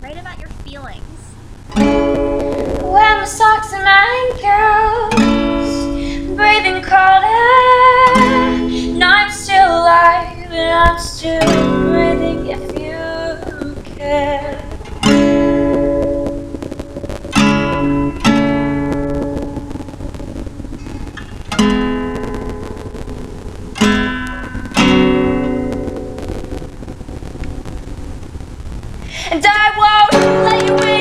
Write about your feelings. When the socks and my girls breathing cold air, and I'm still alive and I'm still breathing if you care. And I won't let you in.